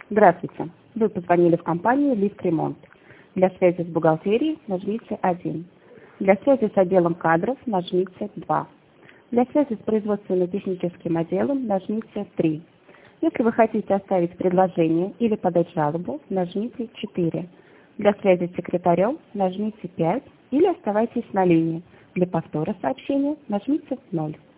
Здравствуйте. Вы позвонили в компанию «Лифт-ремонт». Для связи с бухгалтерией нажмите 1. Для связи с отделом кадров нажмите 2. Для связи с производственно-техническим отделом нажмите 3. Если вы хотите оставить предложение или подать жалобу, нажмите 4. Для связи с секретарем нажмите 5 или оставайтесь на линии. Для повтора сообщения нажмите 0.